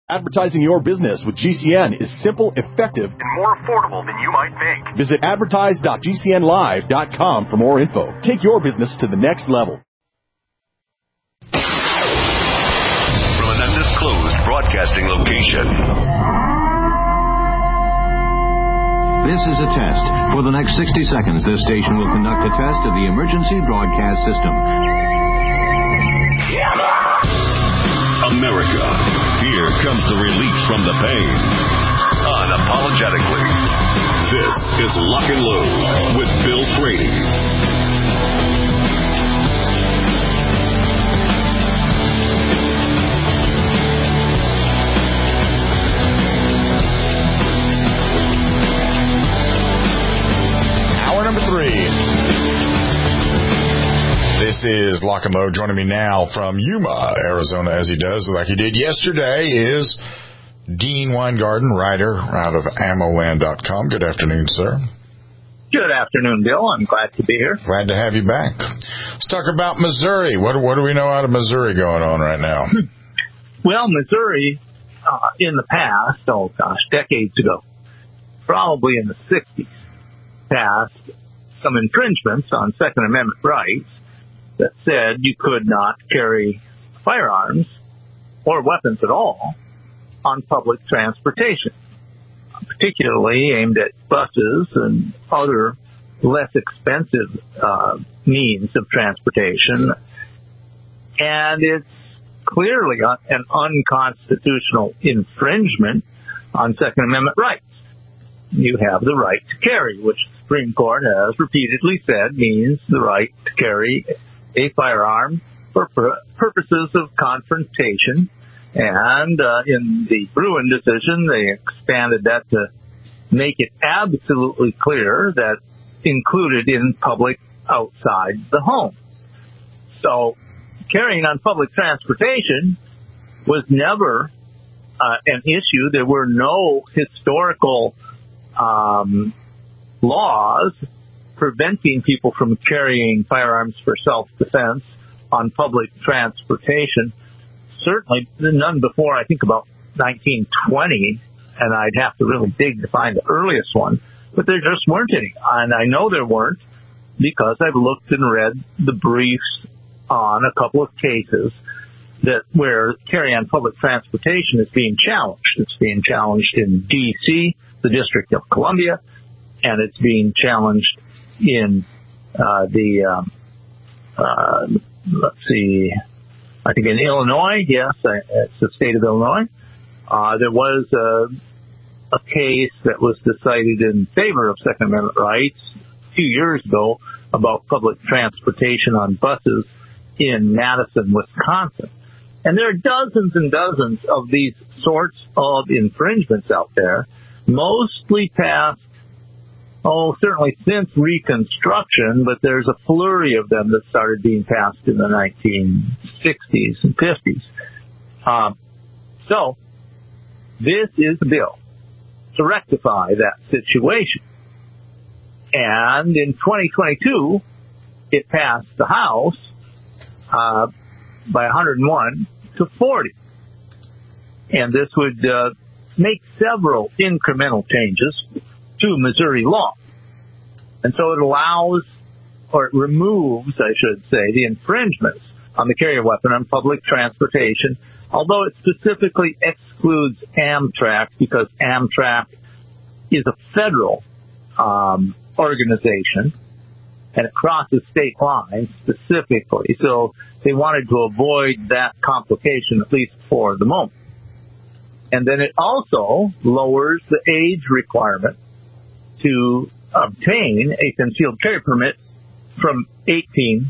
Advertising your business with GCN is simple, effective, and more affordable than you might think. Visit advertise.gcnlive.com for more info. Take your business to the next level. From an undisclosed broadcasting location. This is a test. For the next 60 seconds, this station will conduct a test of the emergency broadcast system. America, here comes the relief from the pain. Unapologetically. This is Lock and Load with Bill Frady. Hour number 3. This is Lock and Load. Joining me now from Yuma, Arizona, as he does, like he did yesterday, is Dean Weingarten, writer out of AmmoLand.com. Good afternoon, sir. Good afternoon, Bill. I'm glad to be here. Glad to have you back. Let's talk about Missouri. What do we know out of Missouri going on right now? Well, Missouri, in the past, decades ago, probably in the 60s, passed some infringements on Second Amendment rights that said you could not carry firearms or weapons at all on public transportation, particularly aimed at buses and other less expensive means of transportation. And it's clearly an unconstitutional infringement on Second Amendment rights. You have the right to carry, which the Supreme Court has repeatedly said means the right to carry a firearm for purposes of confrontation. And in the Bruin decision, they expanded that to make it absolutely clear that included in public outside the home. So carrying on public transportation was never an issue. There were no historical laws preventing people from carrying firearms for self-defense on public transportation. Certainly none before, I think, about 1920, and I'd have to really dig to find the earliest one, but there just weren't any. And I know there weren't because I've looked and read the briefs on a couple of cases where carry on public transportation is being challenged. It's being challenged in D.C., the District of Columbia, and it's being challenged in I think in Illinois. Yes, it's the state of Illinois. There was a case that was decided in favor of Second Amendment rights a few years ago about public transportation on buses in Madison, Wisconsin. And there are dozens and dozens of these sorts of infringements out there, mostly passed, certainly since Reconstruction, but there's a flurry of them that started being passed in the 1960s and 50s. So this is a bill to rectify that situation. And in 2022, it passed the House by 101 to 40. And this would make several incremental changes to Missouri law. And so it allows, or it removes, I should say, the infringements on the carry of weapon on public transportation, although it specifically excludes Amtrak because Amtrak is a federal organization and it crosses state lines specifically. So they wanted to avoid that complication, at least for the moment. And then it also lowers the age requirement to obtain a concealed carry permit from 19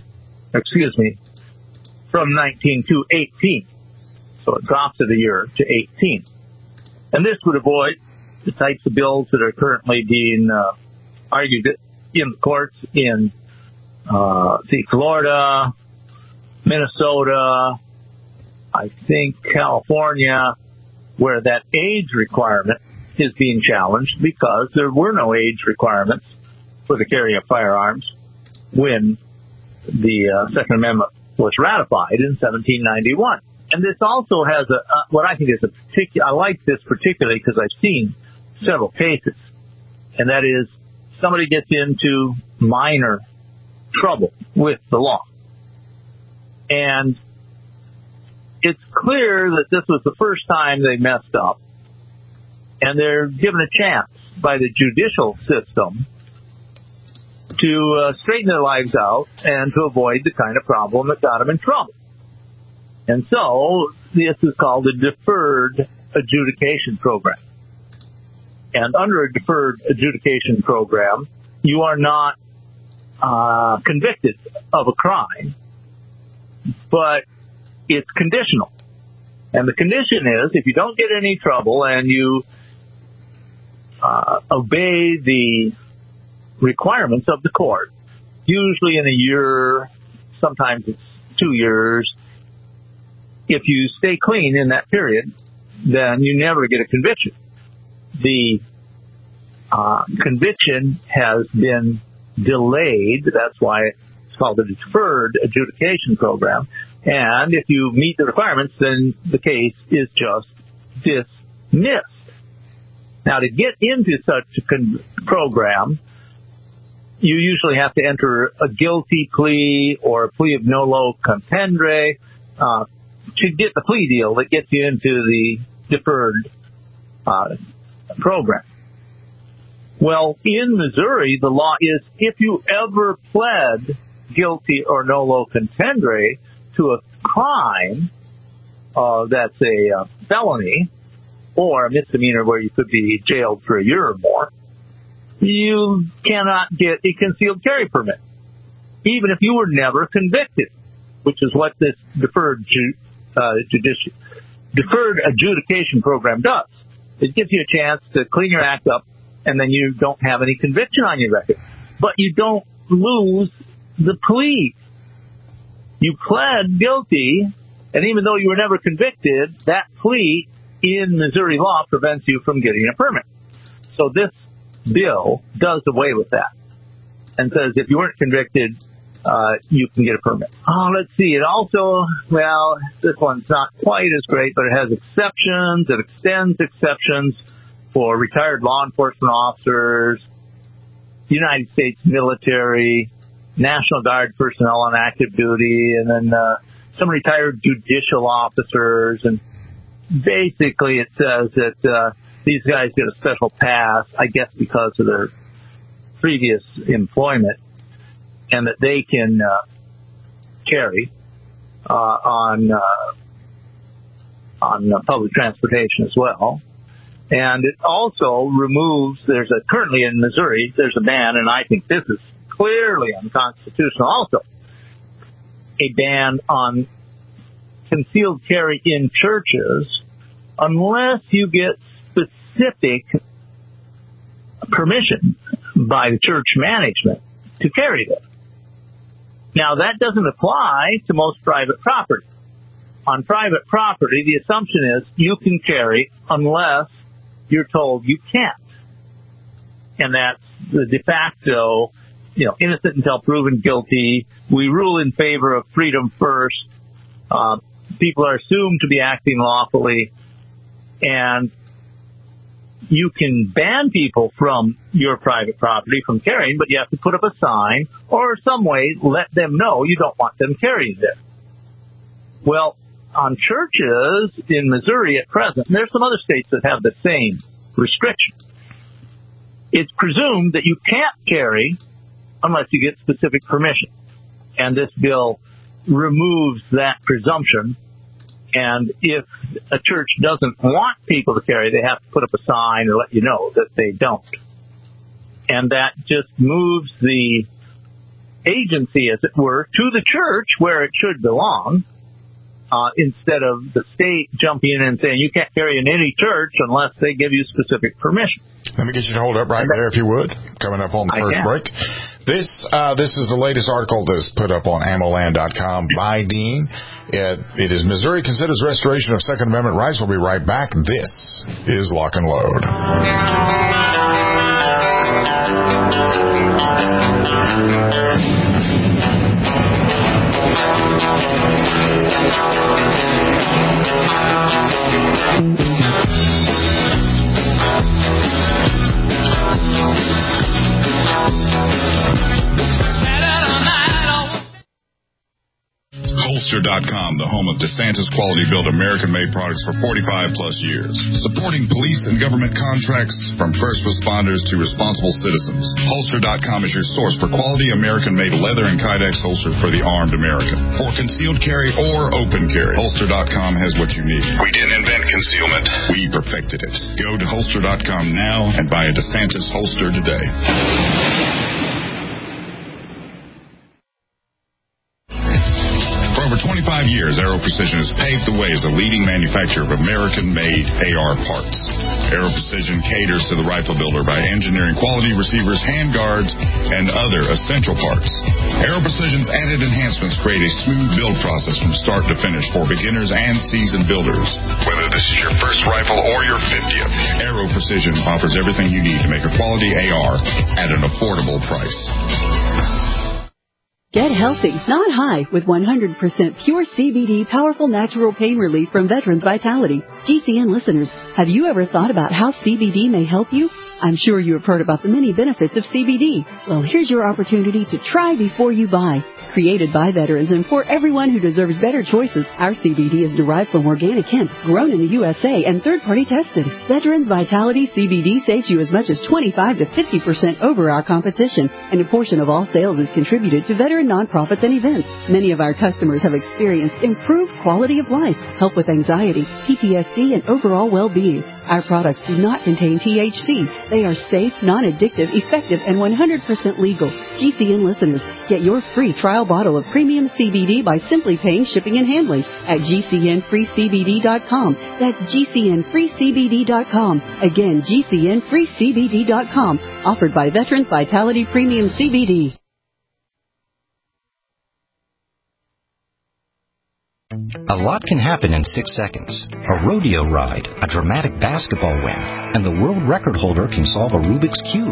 to 18. So it drops it a year to 18. And this would avoid the types of bills that are currently being argued in the courts in Florida, Minnesota, I think California, where that age requirement is being challenged because there were no age requirements for the carry of firearms when the Second Amendment was ratified in 1791. And this also has what I think is I like this particularly because I've seen several cases, and that is somebody gets into minor trouble with the law. And it's clear that this was the first time they messed up, and they're given a chance by the judicial system to straighten their lives out and to avoid the kind of problem that got them in trouble. And so this is called a deferred adjudication program. And under a deferred adjudication program, you are not convicted of a crime, but it's conditional. And the condition is if you don't get any trouble and you obey the requirements of the court, usually in a year, sometimes it's 2 years. If you stay clean in that period, then you never get a conviction. The conviction has been delayed. That's why it's called a deferred adjudication program. And if you meet the requirements, then the case is just dismissed. Now, to get into such a program, you usually have to enter a guilty plea or a plea of nolo contendere to get the plea deal that gets you into the deferred program. Well, in Missouri, the law is if you ever pled guilty or nolo contendere to a crime that's a felony or a misdemeanor where you could be jailed for a year or more, you cannot get a concealed carry permit, even if you were never convicted, which is what this deferred adjudication program does. It gives you a chance to clean your act up, and then you don't have any conviction on your record. But you don't lose the plea. You pled guilty, and even though you were never convicted, that plea in Missouri law prevents you from getting a permit. So this bill does away with that and says if you weren't convicted, you can get a permit. Let's see. It also, well, this one's not quite as great, but it has exceptions. It extends exceptions for retired law enforcement officers, United States military, National Guard personnel on active duty, and then some retired judicial officers. And basically it says that these guys get a special pass, I guess because of their previous employment, and that they can carry on public transportation as well. And it also removes, currently in Missouri, there's a ban, and I think this is clearly unconstitutional also, a ban on concealed carry in churches unless you get specific permission by the church management to carry them. Now, that doesn't apply to most private property. On private property, the assumption is you can carry unless you're told you can't. And that's the de facto, innocent until proven guilty. We rule in favor of freedom first. People are assumed to be acting lawfully, and you can ban people from your private property from carrying, but you have to put up a sign or some way let them know you don't want them carrying there. Well, on churches in Missouri at present, and there's some other states that have the same restriction, it's presumed that you can't carry unless you get specific permission. And this bill removes that presumption. And if a church doesn't want people to carry, they have to put up a sign or let you know that they don't. And that just moves the agency, as it were, to the church where it should belong, instead of the state jumping in and saying you can't carry in any church unless they give you specific permission. Let me get you to hold up right there, if you would, coming up on the first break. This is the latest article that's put up on AMMOland.com by Dean. It is Missouri considers restoration of Second Amendment rights. We'll be right back. This is Lock and Load. Holster.com, the home of DeSantis Quality Built American-made products for 45-plus years. Supporting police and government contracts from first responders to responsible citizens. Holster.com is your source for quality American-made leather and Kydex holsters for the armed American. For concealed carry or open carry, Holster.com has what you need. We didn't invent concealment. We perfected it. Go to Holster.com now and buy a DeSantis holster today. For over 25 years, Aero Precision has paved the way as a leading manufacturer of American-made AR parts. Aero Precision caters to the rifle builder by engineering quality receivers, handguards, and other essential parts. Aero Precision's added enhancements create a smooth build process from start to finish for beginners and seasoned builders. Whether this is your first rifle or your 50th, Aero Precision offers everything you need to make a quality AR at an affordable price. Get healthy, not high, with 100% pure CBD powerful natural pain relief from Veterans Vitality. GCN listeners, have you ever thought about how CBD may help you? I'm sure you have heard about the many benefits of CBD. Well, here's your opportunity to try before you buy. Created by veterans and for everyone who deserves better choices, our CBD is derived from organic hemp, grown in the USA, and third-party tested. Veterans Vitality CBD saves you as much as 25 to 50% over our competition, and a portion of all sales is contributed to veteran nonprofits and events. Many of our customers have experienced improved quality of life, help with anxiety, PTSD, and overall well-being. Our products do not contain THC. They are safe, non-addictive, effective, and 100% legal. GCN listeners, get your free trial bottle of premium CBD by simply paying shipping and handling at GCNFreeCBD.com. That's GCNFreeCBD.com. Again, GCNFreeCBD.com. Offered by Veterans Vitality Premium CBD. A lot can happen in 6 seconds. A rodeo ride, a dramatic basketball win, and the world record holder can solve a Rubik's Cube.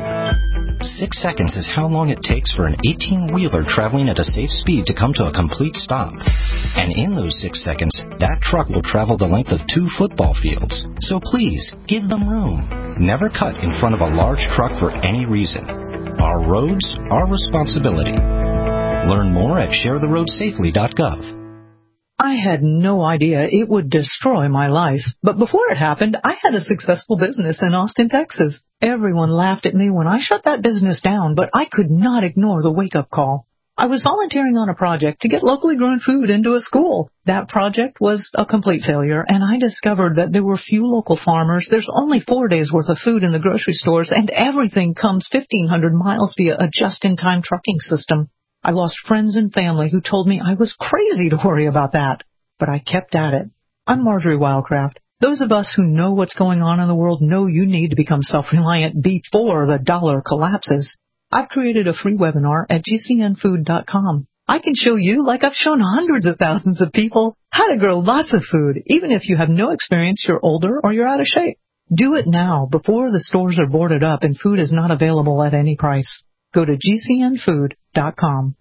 6 seconds is how long it takes for an 18-wheeler traveling at a safe speed to come to a complete stop. And in those 6 seconds, that truck will travel the length of 2 football fields. So please, give them room. Never cut in front of a large truck for any reason. Our roads, our responsibility. Learn more at sharetheroadsafely.gov. I had no idea it would destroy my life. But before it happened, I had a successful business in Austin, Texas. Everyone laughed at me when I shut that business down, but I could not ignore the wake-up call. I was volunteering on a project to get locally grown food into a school. That project was a complete failure, and I discovered that there were few local farmers. There's only 4 days' worth of food in the grocery stores, and everything comes 1,500 miles via a just-in-time trucking system. I lost friends and family who told me I was crazy to worry about that. But I kept at it. I'm Marjorie Wildcraft. Those of us who know what's going on in the world know you need to become self-reliant before the dollar collapses. I've created a free webinar at GCNfood.com. I can show you, like I've shown hundreds of thousands of people, how to grow lots of food, even if you have no experience, you're older, or you're out of shape. Do it now, before the stores are boarded up and food is not available at any price. Go to GCNfood.com.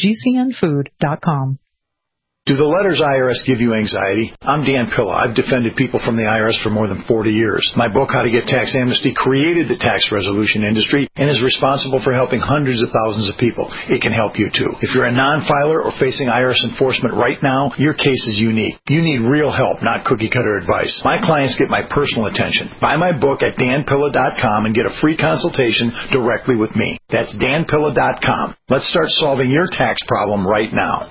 GCNfood.com. Do the letters IRS give you anxiety? I'm Dan Pilla. I've defended people from the IRS for more than 40 years. My book, How to Get Tax Amnesty, created the tax resolution industry and is responsible for helping hundreds of thousands of people. It can help you, too. If you're a non-filer or facing IRS enforcement right now, your case is unique. You need real help, not cookie-cutter advice. My clients get my personal attention. Buy my book at danpilla.com and get a free consultation directly with me. That's danpilla.com. Let's start solving your tax problem right now.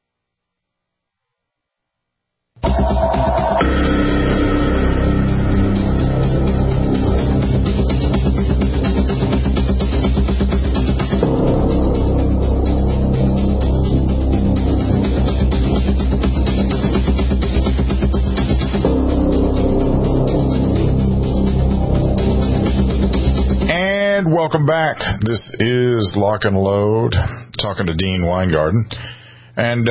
And welcome back. This is Lock and Load, talking to Dean Weingarten. And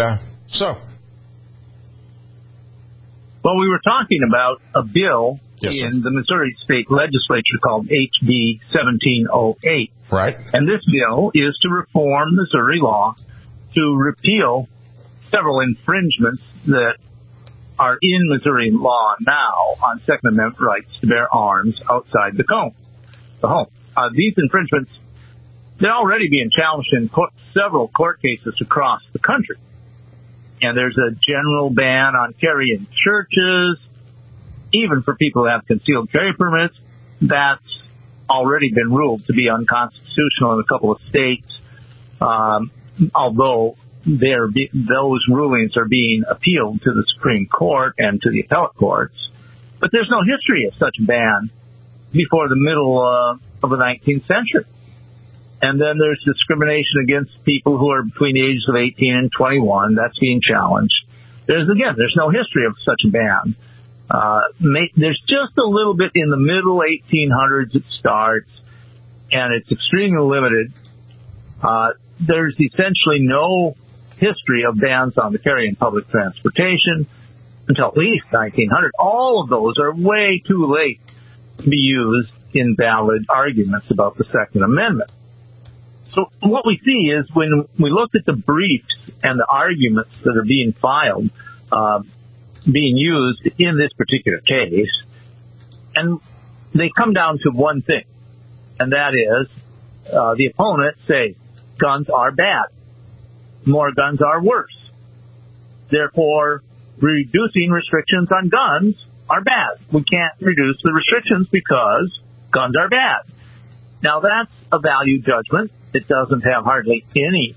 Well, we were talking about a bill in the Missouri State Legislature called HB 1708. Right. And this bill is to reform Missouri law to repeal several infringements that are in Missouri law now on Second Amendment rights to bear arms outside the home. These infringements, they're already being challenged in several court cases across the country. And there's a general ban on carry in churches, even for people who have concealed carry permits. That's already been ruled to be unconstitutional in a couple of states, although those rulings are being appealed to the Supreme Court and to the appellate courts. But there's no history of such a ban before the middle of the 19th century. And then there's discrimination against people who are between the ages of 18 and 21. That's being challenged. There's no history of such a ban. There's just a little bit in the middle 1800s it starts, and it's extremely limited. There's essentially no history of bans on the carry in public transportation until at least 1900. All of those are way too late to be used in valid arguments about the Second Amendment. So what we see is when we look at the briefs and the arguments that are being filed, being used in this particular case, and they come down to one thing, and that is the opponents say guns are bad. More guns are worse. Therefore, reducing restrictions on guns are bad. We can't reduce the restrictions because guns are bad. Now, that's a value judgment. It doesn't have hardly any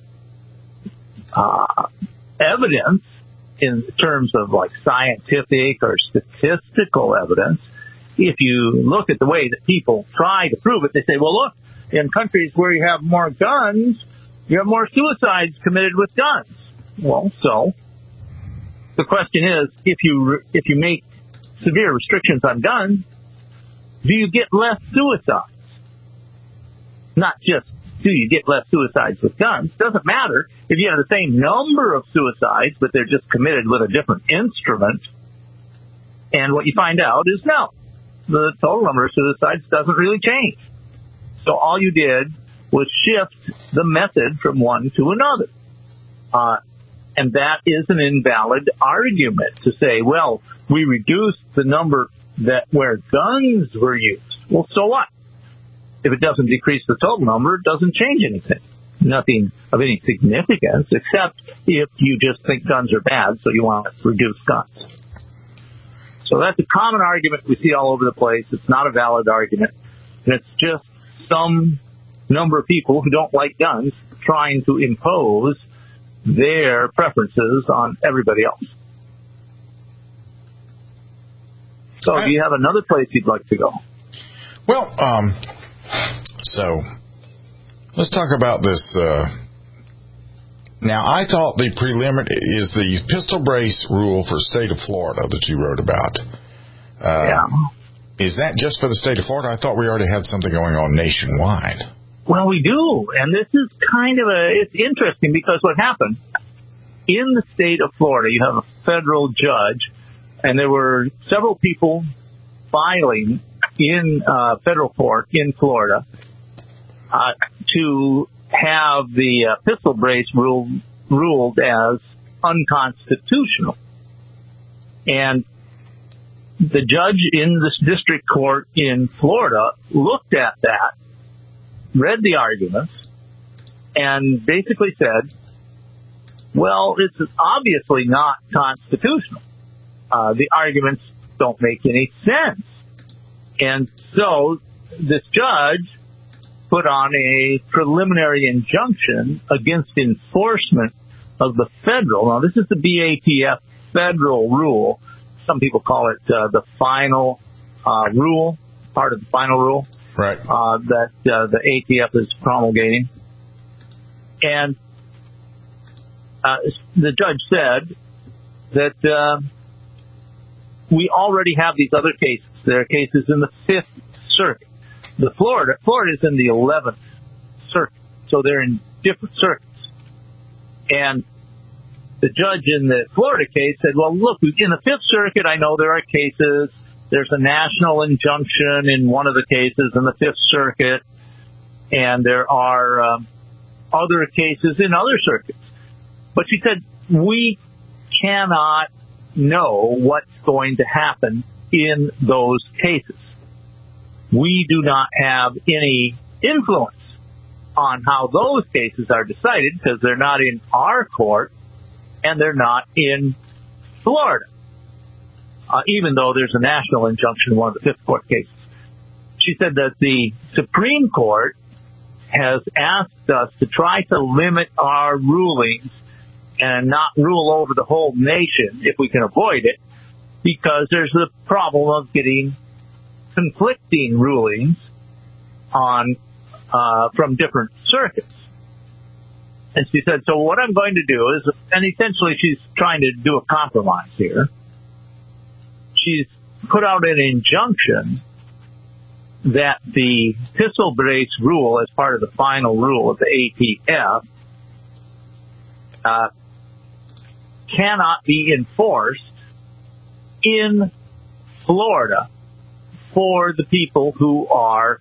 evidence in terms of like scientific or statistical evidence. If you look at the way that people try to prove it, they say, well, look, in countries where you have more guns, you have more suicides committed with guns. Well, so the question is, if you make severe restrictions on guns, do you get less suicides? Not just do you get less suicides with guns. Doesn't matter if you have the same number of suicides, but they're just committed with a different instrument. And what you find out is no, the total number of suicides doesn't really change. So all you did was shift the method from one to another. And that is an invalid argument to say, well, we reduced the number where guns were used. Well, so what? If it doesn't decrease the total number, it doesn't change anything. Nothing of any significance, except if you just think guns are bad, so you want to reduce guns. So that's a common argument we see all over the place. It's not a valid argument. And it's just some number of people who don't like guns trying to impose their preferences on everybody else. So do you have another place you'd like to go? Well, so let's talk about this. Now, I thought the preliminary is the pistol brace rule for the state of Florida that you wrote about. Yeah. Is that just for the state of Florida? I thought we already had something going on nationwide. Well, we do, and this is kind of it's interesting because what happened in the state of Florida, you have a federal judge, and there were several people filing in federal court in Florida to have the pistol brace ruled as unconstitutional. And the judge in this district court in Florida looked at that, read the arguments, and basically said, well, it's obviously not constitutional. The arguments don't make any sense. And so this judge put on a preliminary injunction against enforcement of the federal. Now, this is the BATF federal rule. Some people call it the final rule, part of the final rule. Right. That the ATF is promulgating. And the judge said that we already have these other cases. There are cases in the 5th Circuit. Florida is in the 11th Circuit, so they're in different circuits. And the judge in the Florida case said, well, look, in the 5th Circuit, I know there are cases. There's a national injunction in one of the cases in the 5th Circuit, and there are other cases in other circuits. But she said, we cannot know what's going to happen in those cases. We do not have any influence on how those cases are decided because they're not in our court and they're not in Florida, even though there's a national injunction in one of the Fifth Court cases. She said that the Supreme Court has asked us to try to limit our rulings and not rule over the whole nation if we can avoid it, because there's the problem of getting conflicting rulings on from different circuits. And she said, so what I'm going to do is, and essentially she's trying to do a compromise here. She's put out an injunction that the pistol brace rule, as part of the final rule of the ATF, cannot be enforced in Florida for the people who are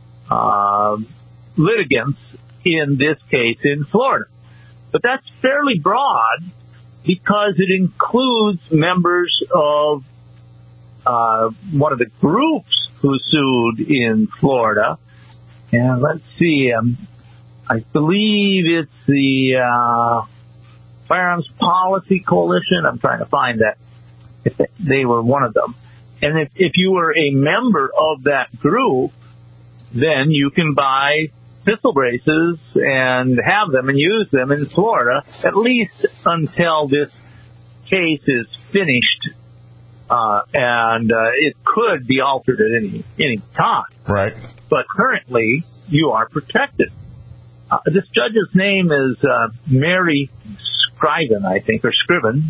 litigants in this case in Florida. But that's fairly broad because it includes members of one of the groups who sued in Florida. And let's see, I believe it's the Firearms Policy Coalition. I'm trying to find that, if they were one of them. And if you were a member of that group, then you can buy pistol braces and have them and use them in Florida, at least until this case is finished. And it could be altered at any time. Right. But currently, you are protected. This judge's name is Mary Scriven, I think, or Scriven,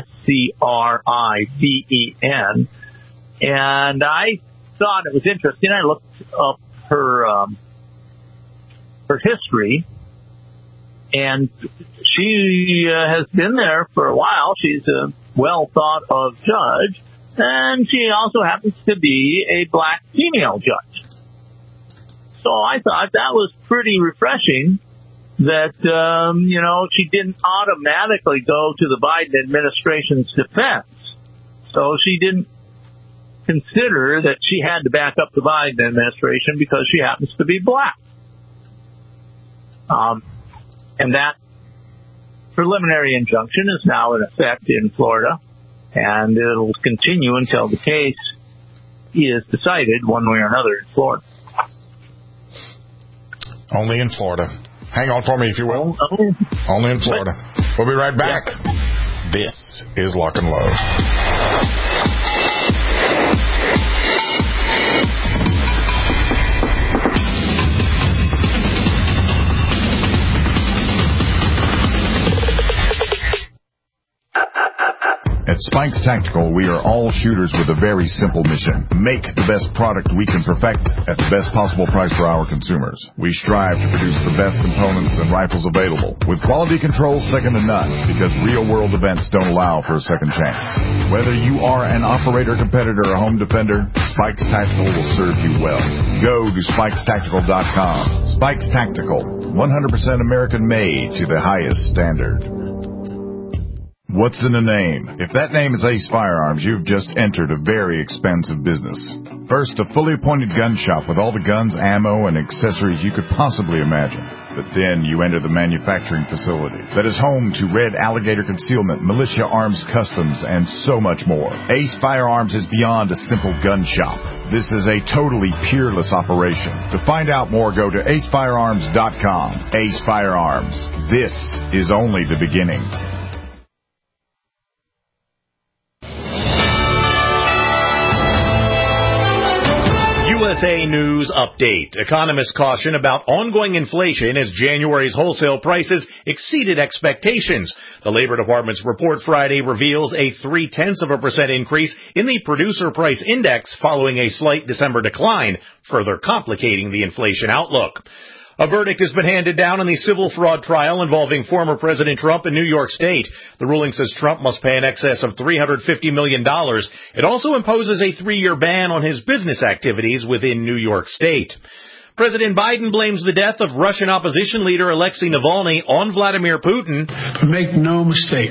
Scriven. And I thought it was interesting. I looked up her history, and she has been there for a while. She's a well thought of judge, and she also happens to be a black female judge. So I thought that was pretty refreshing that, she didn't automatically go to the Biden administration's defense. So she didn't consider that she had to back up the Biden administration because she happens to be black. And that preliminary injunction is now in effect in Florida, and it'll continue until the case is decided one way or another in Florida. Only in Florida. Hang on for me, if you will. Only in Florida. We'll be right back. Yeah. This is Lock and Load. At Spikes Tactical, we are all shooters with a very simple mission. Make the best product we can perfect at the best possible price for our consumers. We strive to produce the best components and rifles available, with quality control second to none, because real-world events don't allow for a second chance. Whether you are an operator, competitor, or home defender, Spikes Tactical will serve you well. Go to SpikesTactical.com. Spikes Tactical, 100% American-made to the highest standard. What's in a name? If that name is Ace Firearms, you've just entered a very expensive business. First, a fully appointed gun shop with all the guns, ammo, and accessories you could possibly imagine. But then you enter the manufacturing facility that is home to Red Alligator Concealment, Militia Arms Customs, and so much more. Ace Firearms is beyond a simple gun shop. This is a totally peerless operation. To find out more, go to acefirearms.com. Ace Firearms. This is only the beginning. USA News Update. Economists caution about ongoing inflation as January's wholesale prices exceeded expectations. The Labor Department's report Friday reveals a 0.3% increase in the Producer Price Index following a slight December decline, further complicating the inflation outlook. A verdict has been handed down in the civil fraud trial involving former President Trump in New York State. The ruling says Trump must pay in excess of $350 million. It also imposes a 3-year ban on his business activities within New York State. President Biden blames the death of Russian opposition leader Alexei Navalny on Vladimir Putin. But make no mistake,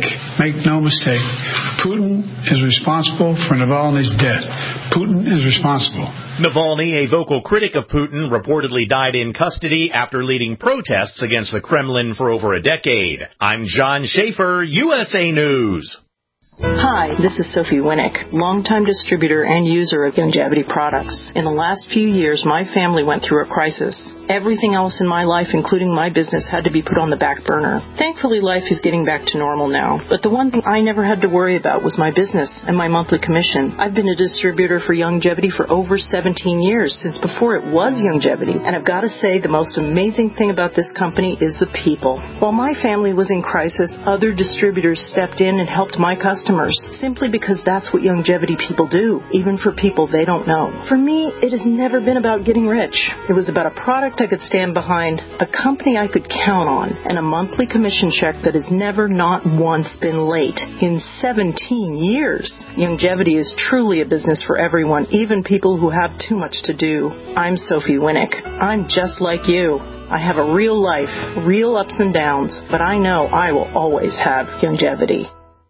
Putin is responsible for Navalny's death. Putin is responsible. Navalny, a vocal critic of Putin, reportedly died in custody after leading protests against the Kremlin for over a decade. I'm John Schaefer, USA News. Hi, this is Sophie Winnick, longtime distributor and user of Youngevity products. In the last few years, my family went through a crisis. Everything else in my life, including my business, had to be put on the back burner. Thankfully, life is getting back to normal now. But the one thing I never had to worry about was my business and my monthly commission. I've been a distributor for Youngevity for over 17 years, since before it was Youngevity. And I've got to say, the most amazing thing about this company is the people. While my family was in crisis, other distributors stepped in and helped my customers, simply because that's what Youngevity people do, even for people they don't know. For me, it has never been about getting rich. It was about a product I could stand behind, a company I could count on, and a monthly commission check that has never not once been late in 17 years. Youngevity is truly a business for everyone, even people who have too much to do. I'm Sophie Winnick. I'm just like you. I have a real life, real ups and downs, but I know I will always have Youngevity.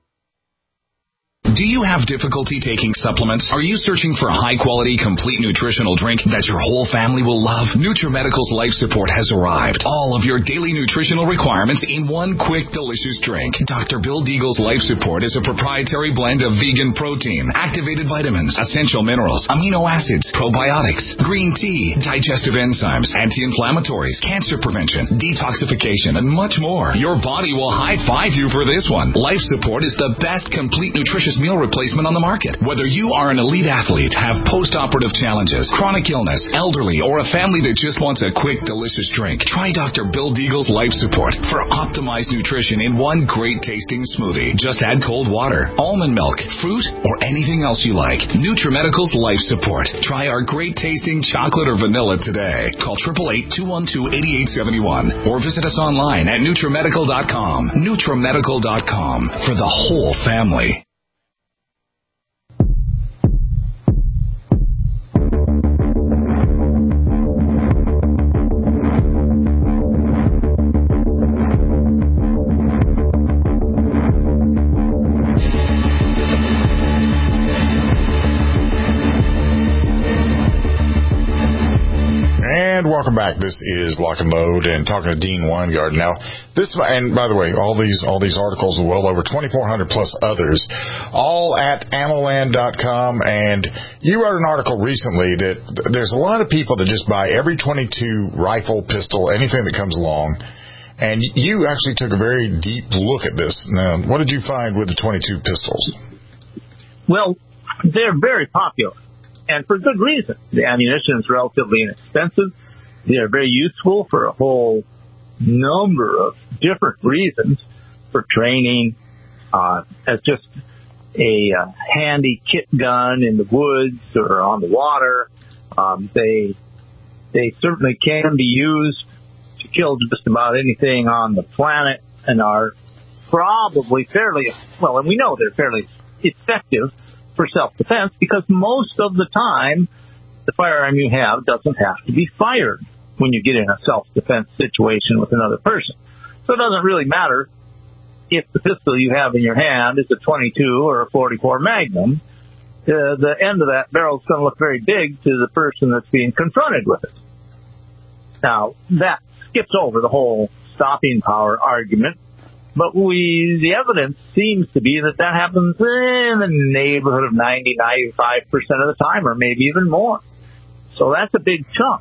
Do you have difficulty taking supplements? Are you searching for a high-quality, complete nutritional drink that your whole family will love? NutriMedical's Life Support has arrived. All of your daily nutritional requirements in one quick, delicious drink. Dr. Bill Deagle's Life Support is a proprietary blend of vegan protein, activated vitamins, essential minerals, amino acids, probiotics, green tea, digestive enzymes, anti-inflammatories, cancer prevention, detoxification, and much more. Your body will high-five you for this one. Life Support is the best complete nutritious meal replacement on the market. Whether you are an elite athlete, have post-operative challenges, chronic illness, elderly, or a family that just wants a quick, delicious drink, try Dr. Bill Deagle's Life Support for optimized nutrition in one great tasting smoothie. Just add cold water, almond milk, fruit, or anything else you like. NutriMedical's Life Support. Try our great tasting chocolate or vanilla today. Call 888-212-8871 or visit us online at NutriMedical.com. NutriMedical.com for the whole family. And welcome back. This is Lock and Load and talking to Dean Weingarten. Now, and by the way, all these articles are well over 2,400 plus others, all at AMMOLAND.com. And you wrote an article recently that there's a lot of people that just buy every .22 rifle, pistol, anything that comes along. And you actually took a very deep look at this. Now, what did you find with the .22 pistols? Well, they're very popular. And for good reason. The ammunition is relatively inexpensive. They're very useful for a whole number of different reasons, for training, as just a handy kit gun in the woods or on the water. They certainly can be used to kill just about anything on the planet and are probably fairly, well, and we know they're fairly effective for self-defense, because most of the time the firearm you have doesn't have to be fired when you get in a self-defense situation with another person. So it doesn't really matter if the pistol you have in your hand is a .22 or a .44 Magnum. The end of that barrel is going to look very big to the person that's being confronted with it. Now, that skips over the whole stopping power argument. But the evidence seems to be that happens in the neighborhood of 90-95% of the time, or maybe even more. So that's a big chunk.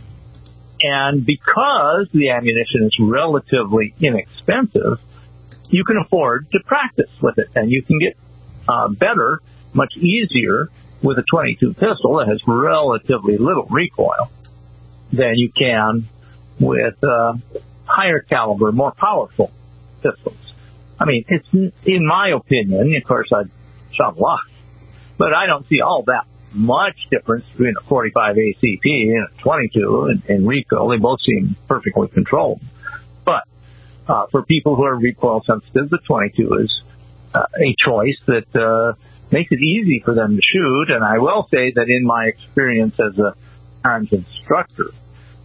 And because the ammunition is relatively inexpensive, you can afford to practice with it, and you can get better, much easier, with a .22 pistol that has relatively little recoil than you can with higher caliber, more powerful pistols. I mean, it's, in my opinion, of course, I've shot a lot, but I don't see all that much difference between a .45 ACP and a .22 in recoil. They both seem perfectly controlled. But for people who are recoil sensitive, the .22 is a choice that makes it easy for them to shoot. And I will say that in my experience as a arms instructor,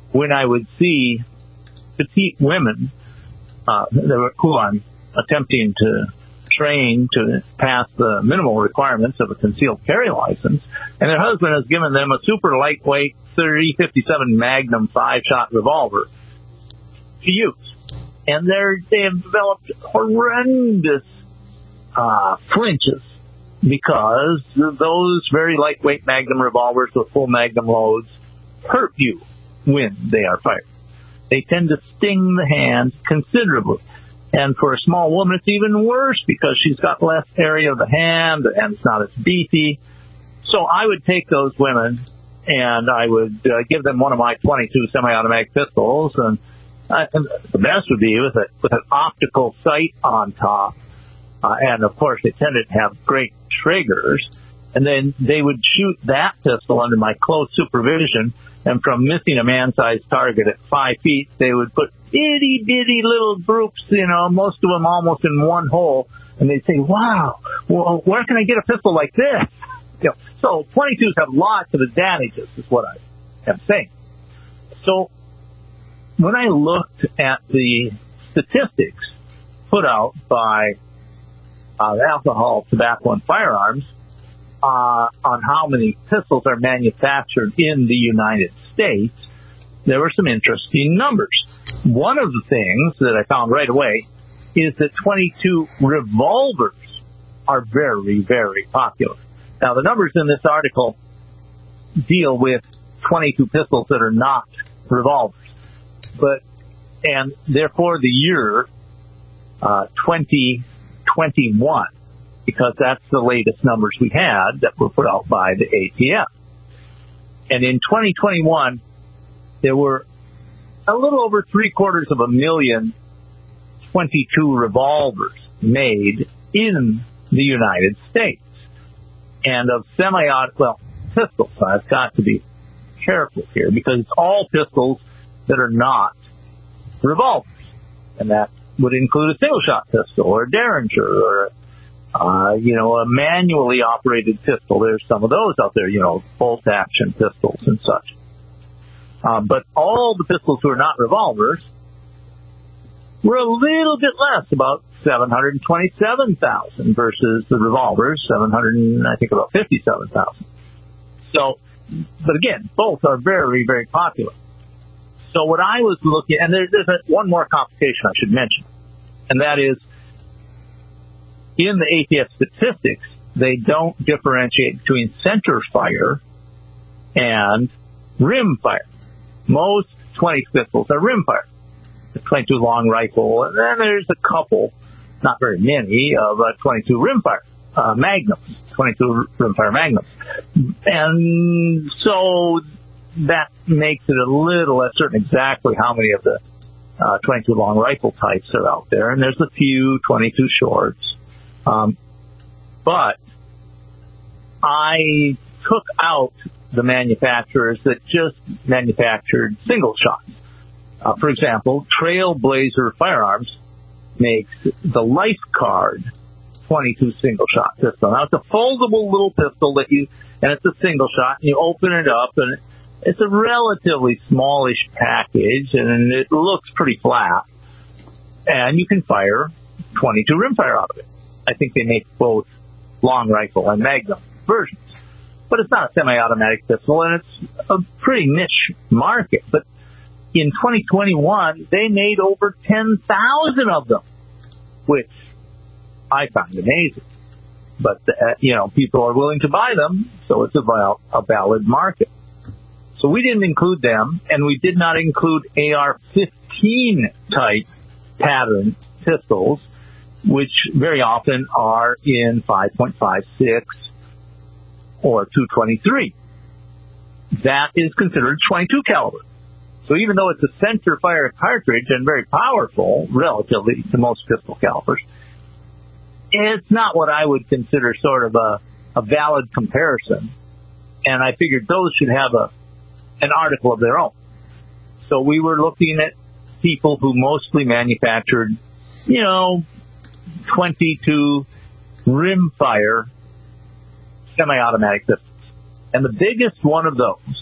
when I would see petite women who I'm attempting to train to pass the minimal requirements of a concealed carry license, and their husband has given them a super lightweight 30-57 Magnum 5-shot revolver to use. And they have developed horrendous flinches because those very lightweight Magnum revolvers with full Magnum loads hurt you when they are fired. They tend to sting the hand considerably. And for a small woman, it's even worse because she's got less area of the hand and it's not as beefy. So I would take those women and I would give them one of my 22 semi-automatic pistols, and the best would be with an optical sight on top. And, of course, they tended to have great triggers. And then they would shoot that pistol under my close supervision. And from missing a man-sized target at 5 feet, they would put itty-bitty little groups, most of them almost in one hole. And they'd say, wow, well, where can I get a pistol like this? So 22s have lots of advantages, is what I am saying. So when I looked at the statistics put out by Alcohol, Tobacco, and Firearms on how many pistols are manufactured in the United States, there were some interesting numbers. One of the things that I found right away is that 22 revolvers are very, very popular. Now, the numbers in this article deal with 22 pistols that are not revolvers. And therefore the year 2021, because that's the latest numbers we had that were put out by the ATF. And in 2021, there were a little over 750,000 22 revolvers made in the United States. And of pistols, I've got to be careful here because it's all pistols that are not revolvers. And that would include a single-shot pistol or a Derringer or a manually operated pistol. There's some of those out there, bolt-action pistols and such. But all the pistols who are not revolvers were a little bit less, about 727,000 versus the revolvers, about 57,000. So, but again, both are very, very popular. So what I was looking, and there's one more complication I should mention, and that is, in the ATF statistics, they don't differentiate between center fire and rim fire. Most 20 pistols are rim fire. The 22 long rifle, and then there's a couple, not very many, of 22 rimfire magnums, 22 rimfire magnums. And so that makes it a little less certain exactly how many of the 22 long rifle types are out there. And there's a few 22 shorts. But I took out the manufacturers that just manufactured single shots. For example, Trailblazer Firearms makes the LifeGuard 22 single-shot pistol. Now, it's a foldable little pistol and it's a single shot, and you open it up, and it's a relatively smallish package, and it looks pretty flat. And you can fire 22 rimfire out of it. I think they make both long rifle and magnum versions. But it's not a semi-automatic pistol, and it's a pretty niche market. But in 2021, they made over 10,000 of them, which I find amazing. But, people are willing to buy them, so it's a valid market. So we didn't include them, and we did not include AR-15 type pattern pistols, which very often are in 5.56 or 223. That is considered 22 caliber. So even though it's a center fire cartridge and very powerful, relatively to most pistol calibers, it's not what I would consider sort of a valid comparison. And I figured those should have an article of their own. So we were looking at people who mostly manufactured, 22 rimfire semi-automatic pistols. And the biggest one of those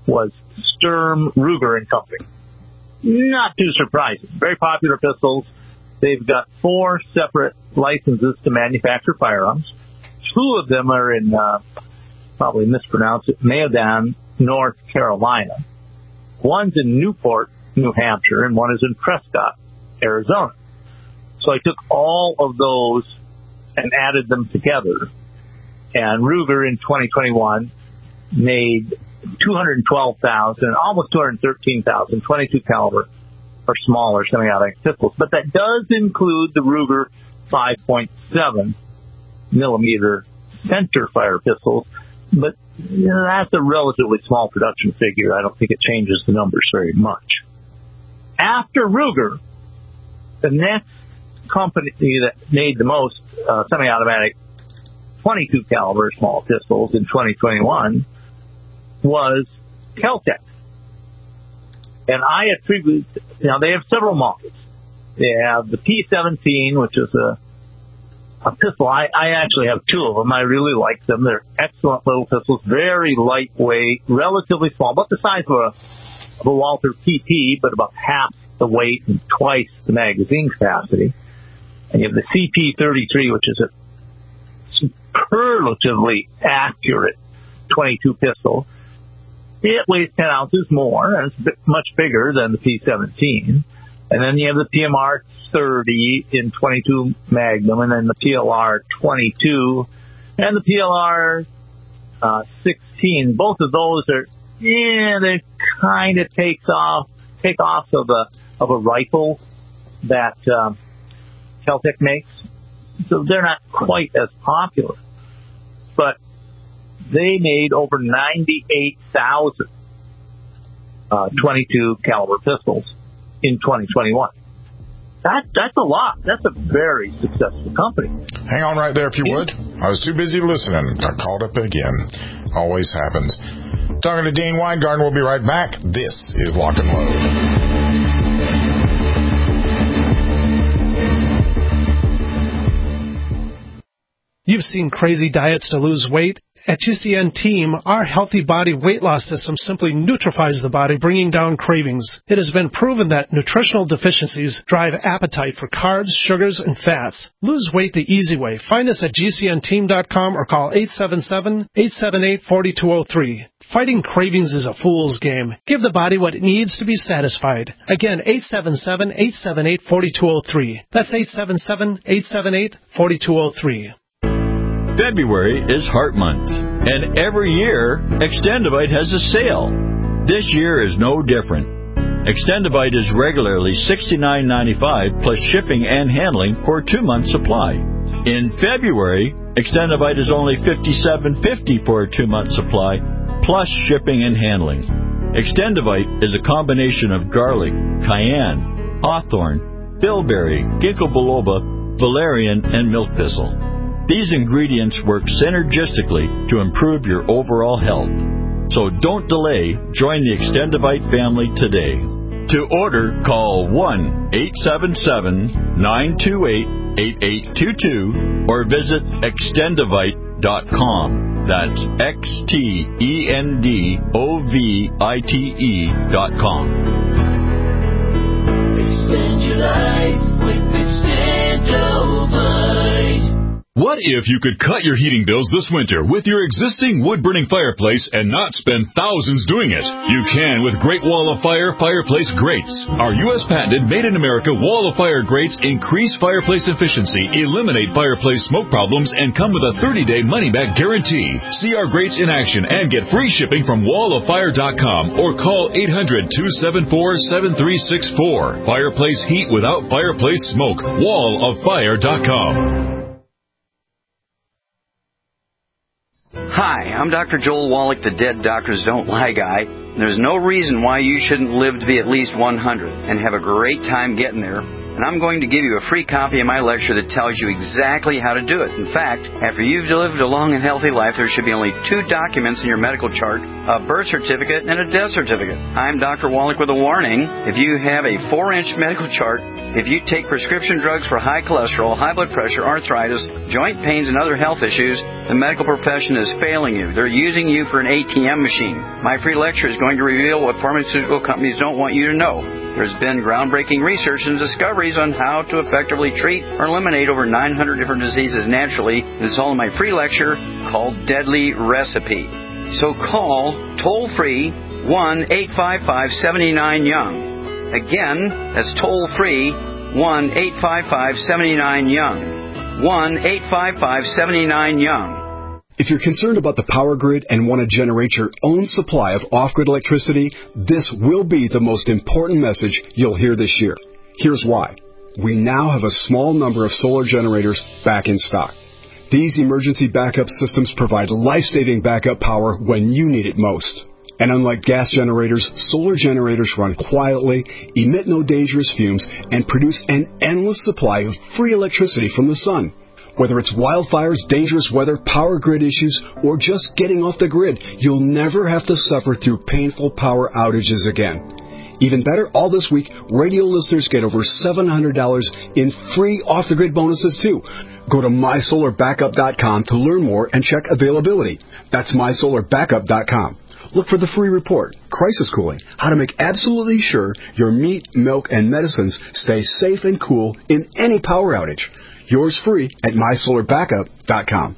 was Sturm, Ruger and Company. Not too surprising. Very popular pistols. They've got 4 separate licenses to manufacture firearms. 2 of them are in, probably mispronounced it, Mayodan, North Carolina. One's in Newport, New Hampshire, and one is in Prescott, Arizona. So I took all of those and added them together. And Ruger in 2021 made 212,000, almost 213,000, 22 caliber or smaller semi-automatic pistols. But that does include the Ruger 5.7 millimeter center fire pistols. But that's a relatively small production figure. I don't think it changes the numbers very much. After Ruger, the next company that made the most semi-automatic 22 caliber small pistols in 2021 was Kel-Tec. And I attribute, they have several models. They have the P17, which is a pistol. I actually have 2 of them. I really like them. They're excellent little pistols, very lightweight, relatively small, about the size of a Walther PP, but about half the weight and twice the magazine capacity. And you have the CP33, which is a superlatively accurate 22 pistol. It weighs 10 ounces more, and it's much bigger than the P17. And then you have the PMR 30 in 22 Magnum, and then the PLR 22, and the PLR 16. Both of those are, they kind of take off of a rifle that Kel-Tec makes. So they're not quite as popular. But they made over 98,000 22 caliber pistols in 2021. That's a lot. That's a very successful company. Hang on right there if you would. I was too busy listening. Got called up again. Always happens. Talking to Dean Weingarten. We'll be right back. This is Lock and Load. You've seen crazy diets to lose weight. At GCN Team, our healthy body weight loss system simply neutralizes the body, bringing down cravings. It has been proven that nutritional deficiencies drive appetite for carbs, sugars, and fats. Lose weight the easy way. Find us at GCNteam.com or call 877-878-4203. Fighting cravings is a fool's game. Give the body what it needs to be satisfied. Again, 877-878-4203. That's 877-878-4203. February is Heart Month, and every year, Extendivite has a sale. This year is no different. Extendivite is regularly $69.95 plus shipping and handling for a 2-month supply. In February, Extendivite is only $57.50 for a 2-month supply plus shipping and handling. Extendivite is a combination of garlic, cayenne, hawthorn, bilberry, ginkgo biloba, valerian, and milk thistle. These ingredients work synergistically to improve your overall health. So don't delay. Join the Extendivite family today. To order, call 1-877-928-8822 or visit extendivite.com. That's XTENDOVITE.com. Extend your life with Extendivite. What if you could cut your heating bills this winter with your existing wood-burning fireplace and not spend thousands doing it? You can with Great Wall of Fire fireplace grates. Our U.S. patented made-in-America Wall of Fire grates increase fireplace efficiency, eliminate fireplace smoke problems, and come with a 30-day money-back guarantee. See our grates in action and get free shipping from walloffire.com or call 800-274-7364. Fireplace heat without fireplace smoke. walloffire.com. Hi, I'm Dr. Joel Wallach, the Dead Doctors Don't Lie guy. There's no reason why you shouldn't live to be at least 100 and have a great time getting there. and I'm going to give you a free copy of my lecture that tells you exactly how to do it. In fact, after you've lived a long and healthy life, there should be only 2 documents in your medical chart, a birth certificate and a death certificate. I'm Dr. Wallach with a warning. If you have a 4-inch medical chart, if you take prescription drugs for high cholesterol, high blood pressure, arthritis, joint pains, and other health issues, the medical profession is failing you. They're using you for an ATM machine. My free lecture is going to reveal what pharmaceutical companies don't want you to know. There's been groundbreaking research and discoveries on how to effectively treat or eliminate over 900 different diseases naturally. It's all in my free lecture called Deadly Recipe. So call toll-free 1-855-79-YOUNG. Again, that's toll-free 1-855-79-YOUNG. 1-855-79-YOUNG. If you're concerned about the power grid and want to generate your own supply of off-grid electricity, this will be the most important message you'll hear this year. Here's why. We now have a small number of solar generators back in stock. These emergency backup systems provide life-saving backup power when you need it most. And unlike gas generators, solar generators run quietly, emit no dangerous fumes, and produce an endless supply of free electricity from the sun. Whether it's wildfires, dangerous weather, power grid issues, or just getting off the grid, you'll never have to suffer through painful power outages again. Even better, all this week, radio listeners get over $700 in free off-the-grid bonuses, too. Go to mysolarbackup.com to learn more and check availability. That's mysolarbackup.com. Look for the free report, Crisis Cooling, how to make absolutely sure your meat, milk, and medicines stay safe and cool in any power outage. Yours free at mysolarbackup.com.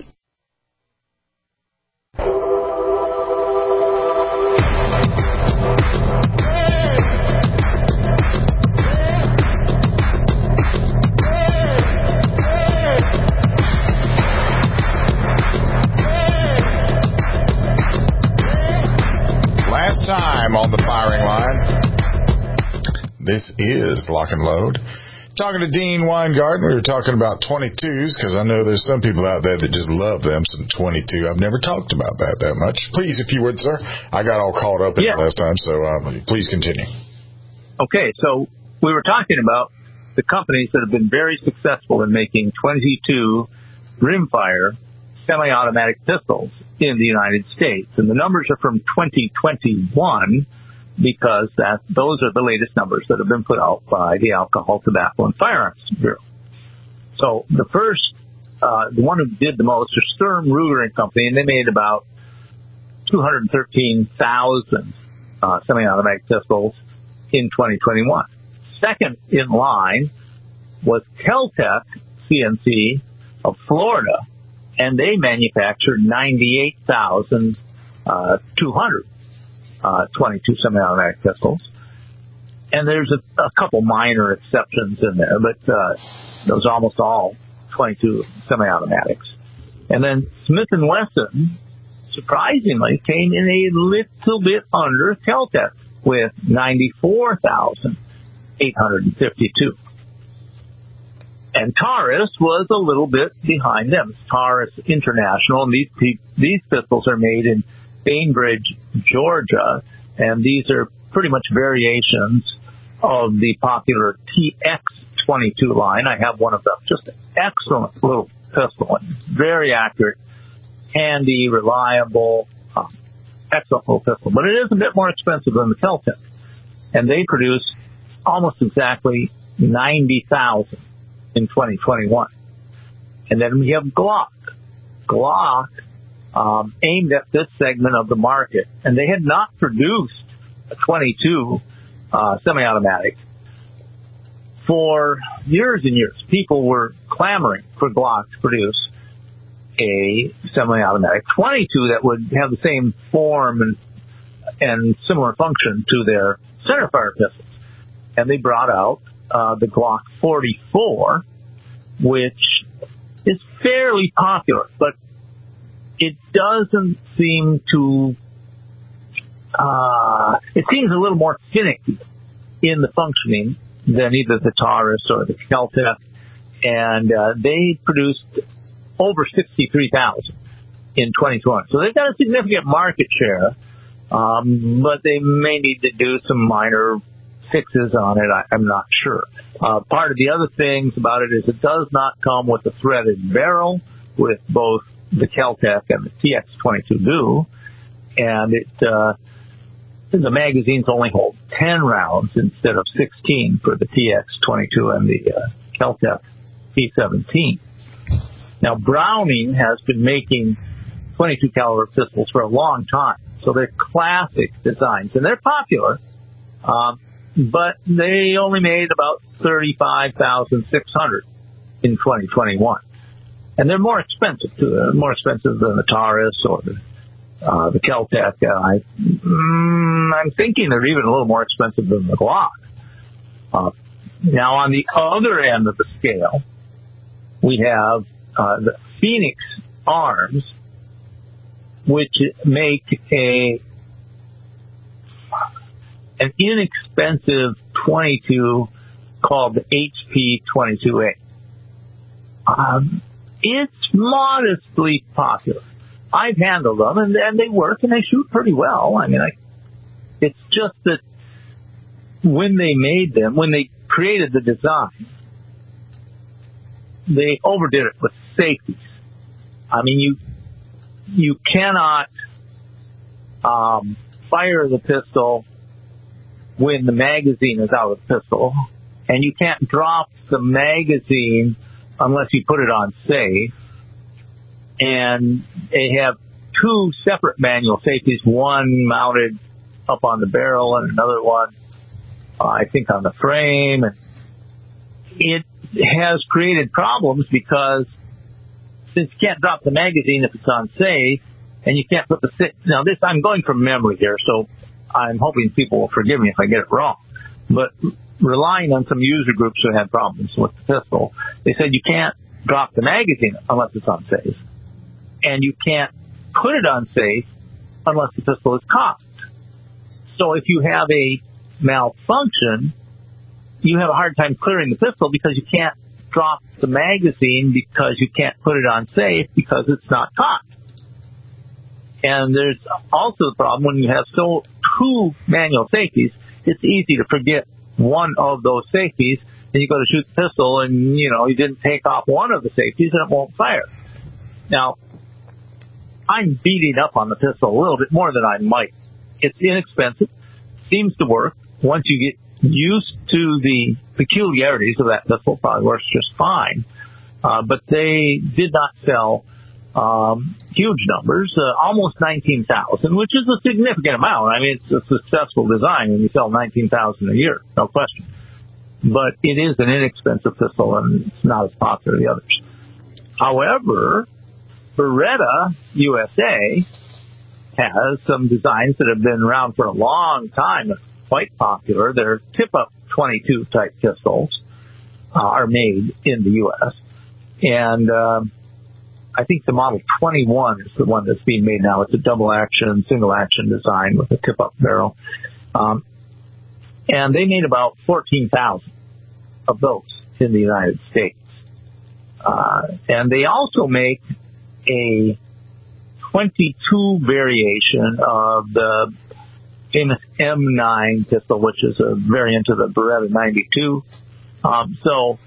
Last time on the firing line, this is Lock and Load. Talking to Dean Weingarten, we were talking about 22s because I know there's some people out there that just love them some 22. I've never talked about that much. Please, if you would, sir. I got all caught up in it last time, so please continue. Okay, so we were talking about the companies that have been very successful in making 22 rimfire semi-automatic pistols in the United States, and the numbers are from 2021. Because those are the latest numbers that have been put out by the Alcohol, Tobacco, and Firearms Bureau. So the first, the one who did the most is Sturm, Ruger & Company, and they made about 213,000 semi-automatic pistols in 2021. Second in line was Keltec CNC of Florida, and they manufactured 98,200. 22 semi-automatic pistols. And there's a couple minor exceptions in there, but those are almost all 22 semi-automatics. And then Smith & Wesson, surprisingly, came in a little bit under Keltec with 94,852. And Taurus was a little bit behind them. It's Taurus International, and these pistols are made in Bainbridge, Georgia, and these are pretty much variations of the popular TX-22 line. I have one of them. Just an excellent little pistol. Very accurate, handy, reliable, excellent little pistol. But it is a bit more expensive than the Keltec. And they produce almost exactly 90,000 in 2021. And then we have Glock. Glock aimed at this segment of the market, and they had not produced a 22 semi-automatic for years and years. People were clamoring for Glock to produce a semi-automatic 22 that would have the same form and similar function to their centerfire pistols. And they brought out the Glock 44, which is fairly popular, but it doesn't seem to, it seems a little more finicky in the functioning than either the Taurus or the Keltec. And they produced over 63,000 in 2020. So they've got a significant market share, but they may need to do some minor fixes on it. I'm not sure. Part of the other things about it is it does not come with a threaded barrel, with both the Kel-Tec and the TX22 do, and the magazines only hold 10 rounds instead of 16 for the TX22 and the Kel-Tec P17. Now, Browning has been making 22 caliber pistols for a long time, so they're classic designs, and they're popular, but they only made about 35,600 in 2021. And they're more expensive, too. They're more expensive than the Taurus or the Kel-Tec. I'm thinking they're even a little more expensive than the Glock. Now, on the other end of the scale, we have the Phoenix Arms, which make an inexpensive 22 called the HP-22A. It's modestly popular. I've handled them, and they work, and they shoot pretty well. I mean, it's just that when they made them, when they created the design, they overdid it with safeties. I mean, you cannot fire the pistol when the magazine is out of the pistol, and you can't drop the magazine unless you put it on safe. And they have two separate manual safeties, one mounted up on the barrel and another one, I think, on the frame. And it has created problems because since you can't drop the magazine if it's on safe, and you can't put now this, I'm going from memory here, so I'm hoping people will forgive me if I get it wrong. But relying on some user groups who had problems with the pistol, they said you can't drop the magazine unless it's on safe, and you can't put it on safe unless the pistol is cocked. So if you have a malfunction, you have a hard time clearing the pistol because you can't drop the magazine because you can't put it on safe because it's not cocked. And there's also the problem when you have two manual safeties, it's easy to forget one of those safeties, and you go to shoot the pistol and, you didn't take off one of the safeties and it won't fire. Now, I'm beating up on the pistol a little bit more than I might. It's inexpensive, seems to work. Once you get used to the peculiarities of that pistol, probably works just fine. But they did not sell huge numbers, almost 19,000, which is a significant amount. I mean, it's a successful design when you sell 19,000 a year, no question. But it is an inexpensive pistol, and it's not as popular as the others. However, Beretta USA has some designs that have been around for a long time, quite popular. Their tip-up 22 type pistols are made in the U.S. And I think the Model 21 is the one that's being made now. It's a double-action, single-action design with a tip-up barrel. And they made about 14,000 of those in the United States. And they also make a 22 variation of the famous M9 pistol, which is a variant of the Beretta 92. So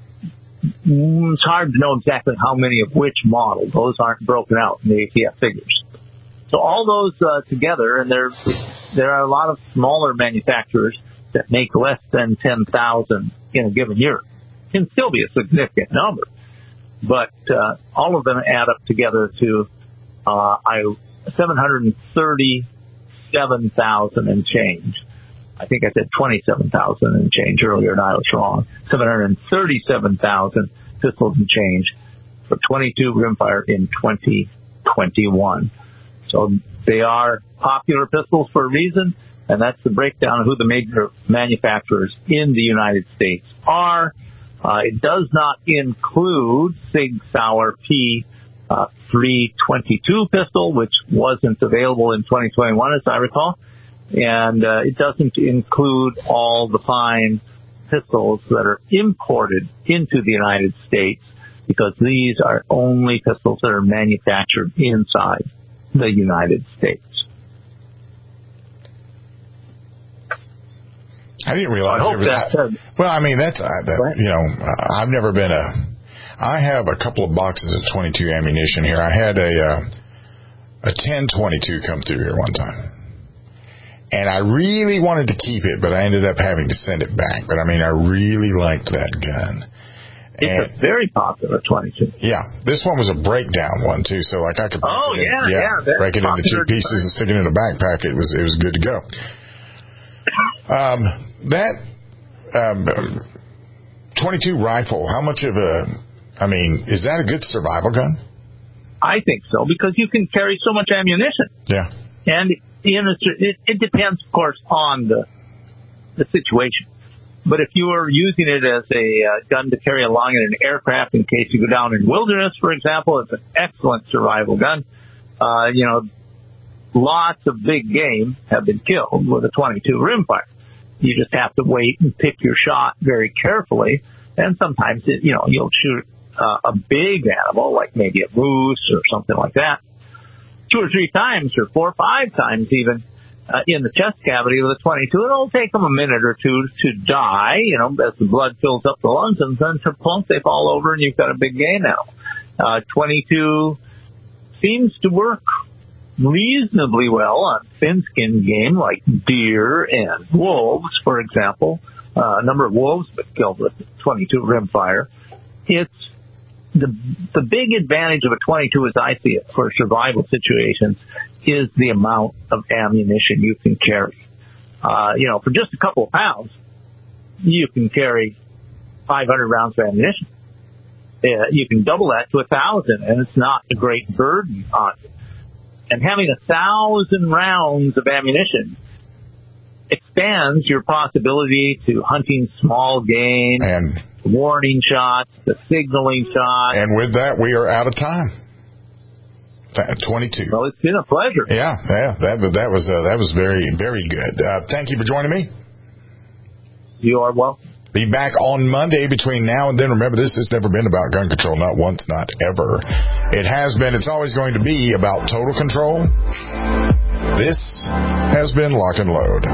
it's hard to know exactly how many of which model. Those aren't broken out in the ATF figures. So all those together, and there are a lot of smaller manufacturers that make less than 10,000 in a given year. It can still be a significant number, but all of them add up together to 737,000 and change. I think I said 27,000 and change earlier, and I was wrong. 737,000 pistols and change for 22 rimfire in 2021. So they are popular pistols for a reason, and that's the breakdown of who the major manufacturers in the United States are. It does not include Sig Sauer P322 pistol, which wasn't available in 2021, as I recall. And it doesn't include all the fine pistols that are imported into the United States, because these are only pistols that are manufactured inside the United States. I didn't realize I hope that. Well, I mean, I've never been I have a couple of boxes of 22 ammunition here. I had a 10-22 come through here one time. And I really wanted to keep it, but I ended up having to send it back. But, I mean, I really liked that gun. It's a very popular 22. Yeah. This one was a breakdown one, too. So, like, I could break it into two pieces and stick it in a backpack. It was good to go. That 22 rifle, how much of is that a good survival gun? I think so, because you can carry so much ammunition. Yeah. And it depends, of course, on the situation. But if you are using it as a gun to carry along in an aircraft in case you go down in wilderness, for example, it's an excellent survival gun. Lots of big game have been killed with a 22 rimfire. You just have to wait and pick your shot very carefully. And sometimes, you'll shoot a big animal, like maybe a moose or something like that, 2 or 3 times or 4 or 5 times even in the chest cavity with a 22. It'll take them a minute or two to die, as the blood fills up the lungs, and then plunk, they fall over and you've got a big game now. 22 seems to work reasonably well on thin-skinned game like deer and wolves, for example. A number of wolves have been killed with 22 rimfire. It's the big advantage of a 22, as I see it, for survival situations, is the amount of ammunition you can carry. For just a couple of pounds, you can carry 500 rounds of ammunition. You can double that to 1,000, and it's not a great burden on you. And having 1,000 rounds of ammunition expands your possibility to hunting small game, and warning shots, the signaling shots. And with that, we are out of time. 22. Well, it's been a pleasure. Yeah, that was very, very good. Thank you for joining me. You are welcome. Be back on Monday. Between now and then, remember, this has never been about gun control. Not once, not ever. It has been. It's always going to be about total control. This has been Lock and Load.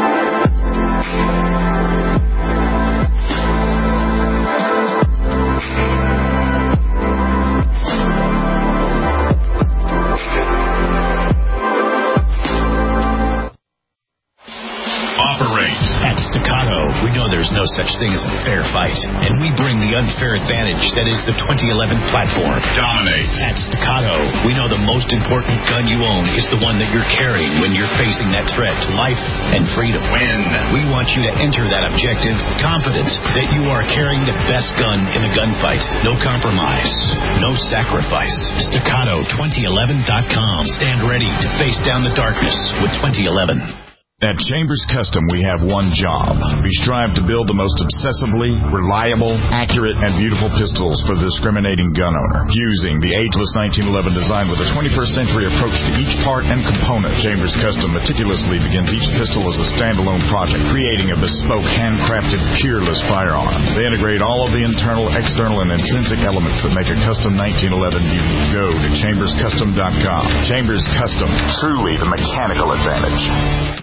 At Staccato, we know there's no such thing as a fair fight, and we bring the unfair advantage that is the 2011 platform. Dominate. At Staccato, we know the most important gun you own is the one that you're carrying when you're facing that threat to life and freedom. Win. We want you to enter that objective confident that you are carrying the best gun in the gunfight. No compromise, no sacrifice. Staccato2011.com. Stand ready to face down the darkness with 2011. At Chambers Custom, we have one job. We strive to build the most obsessively reliable, accurate, and beautiful pistols for the discriminating gun owner. Fusing the ageless 1911 design with a 21st century approach to each part and component, Chambers Custom meticulously begins each pistol as a standalone project, creating a bespoke, handcrafted, peerless firearm. They integrate all of the internal, external, and intrinsic elements that make a custom 1911 unique. Go to chamberscustom.com. Chambers Custom, truly the mechanical advantage.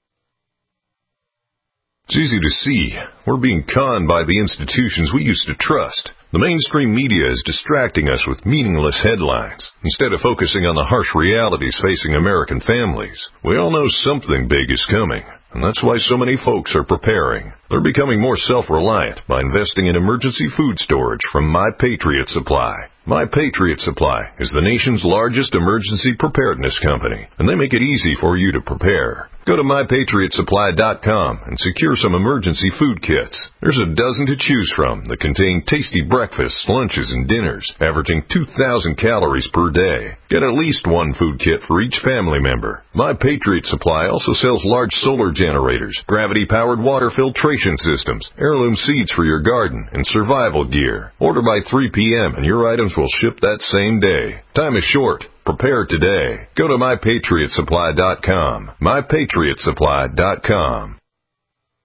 It's easy to see. We're being conned by the institutions we used to trust. The mainstream media is distracting us with meaningless headlines instead of focusing on the harsh realities facing American families. We all know something big is coming, and that's why so many folks are preparing. They're becoming more self-reliant by investing in emergency food storage from My Patriot Supply. My Patriot Supply is the nation's largest emergency preparedness company, and they make it easy for you to prepare. Go to MyPatriotSupply.com and secure some emergency food kits. There's a dozen to choose from that contain tasty breakfasts, lunches, and dinners, averaging 2,000 calories per day. Get at least one food kit for each family member. My Patriot Supply also sells large solar generators, gravity-powered water filtration systems, heirloom seeds for your garden, and survival gear. Order by 3 p.m. and your items will ship that same day. Time is short. Prepare today. Go to MyPatriotSupply.com. MyPatriotSupply.com.